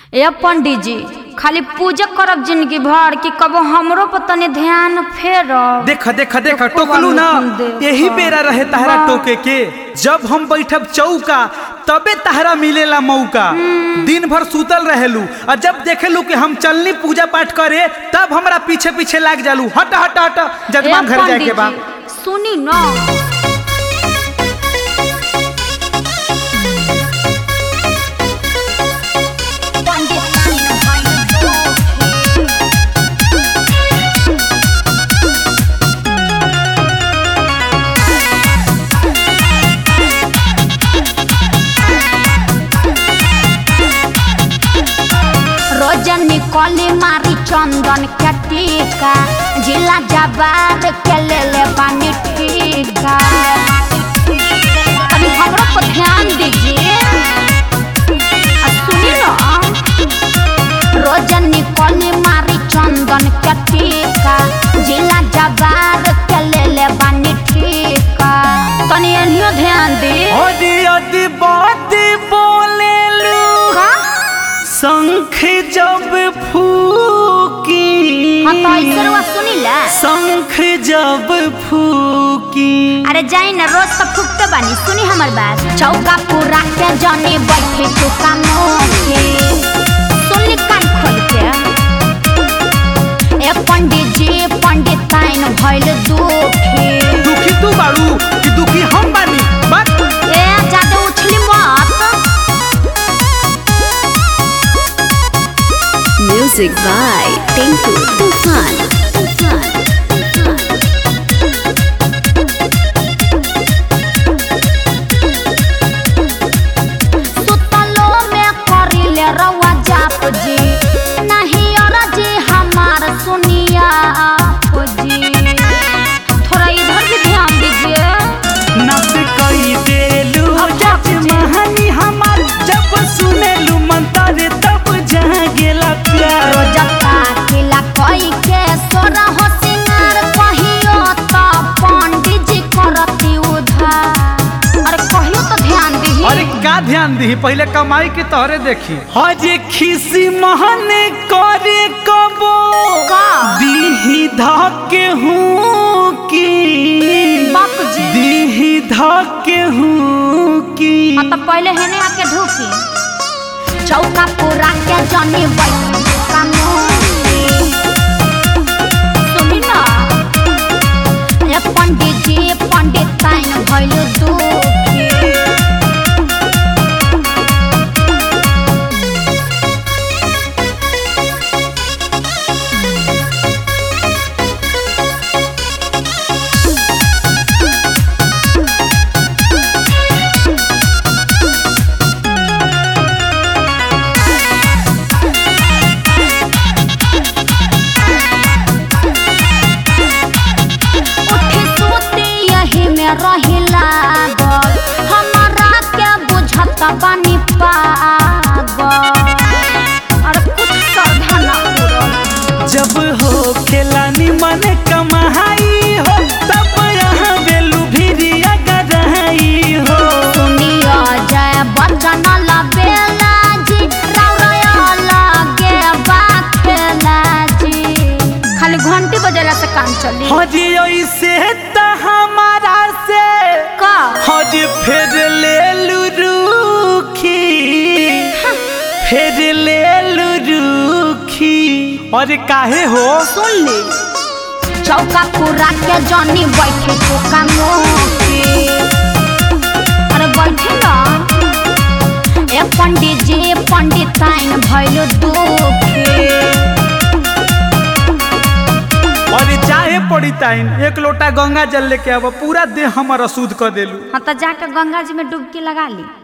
ए पंडित जी खाली पूजा करब जिंदगी भर कि कबो हमरो पर तनी ध्यान फेरब। देख देख देख टोकलू ना, यही बेरा रहे तहरा टोके के। जब हम बैठब चौका तबे तहरा मिलेला मौका। दिन भर सुतल रहेलू और जब देखेलू कि हम चलनी पूजा पाठ करे तब हमरा पीछे पीछे लाग जालू। हट हट हट जजमान घर जाए के बा। सुनी ना रोजनी कली मारी चंदन के टीका, जिला जबाद के ले ले पानी टीका। अभी हमरो पर ध्यान दीजिए। सुनिए ना, रोजनी कली मारी चंदन के टीका, जिला जबाद के ले ले पानी टीका। तनी एनियो ध्यान दी। ओदी ओदी बाती बोले लू शंख जब फूकी। हाँ तो ऐसे रुआ सुनीला। शंख जब फूकी। अरे जाई ना, रोज तो फूकते बानी। सुनी हमार बात। चौका पूरा के जाने बैठे चौका मोखे। सुनली कान खोल के। ए पंडित जी पंडित ताइन भइल दुखी। दुखी तू बारू कि दुखी हम बानी? बात ए ज्यादा उछली मत। Music by Tinku Tufan. सुतलो में करिले रवा जाप जी, नहीं और जी हमार सुनिया आप जी। थोड़ा इधर भी ध्यान दीजिए। नस कई देलू जजमानी हमार, जब सुनेलू मंत्र तब जहाँ गेला प्यार। रोजता किला कोई के सोरा हो सिंगार, कहियो तो पंडित जी करती उधार। अरे कहियो तो ध्यान दी। अरे का ध्यान दी, पहले कमाई के तोहरे देखी। हजे खिसी महने करे कबो का दीही धके हूँ की। बाप जी दीही धके हूँ की। हाँ तो पहले हेने आके ढूकी। चौका पूरा के जानी बैठ का मोती। सुनी ना, ये पंडित जी पंडित ताइन भइल दुखी। रहिला गल हमारा के बुझत बानी पागल। अरे कुछ सावधान उड़ल। जब हो खेलानी मन कमाई हो तब यहाँ बेलू भिरिया गराई हो। सुनियो जय बचन लबेला जी, रावरया लगे बाखेला जी। खाली घंटी बजेला से काम चली। हजी ऐसे त हमारा से का हजी फिर ले लू रूखी। फिर ले लू रूखी। अरे काहे हो? सुन ली। चौका पूरा के जानी बैठे चौका मोके। अरे बैठे ना। ए पंडित जी पंडित ताइन भइल दुखी। अरे चाहे पड़ी ताइन, एक लोटा गंगा जल लेके अब पूरा देह हमारा शुद्ध कर देलू। हाँ तो जाकर गंगा जी में डुबकी लगा ली।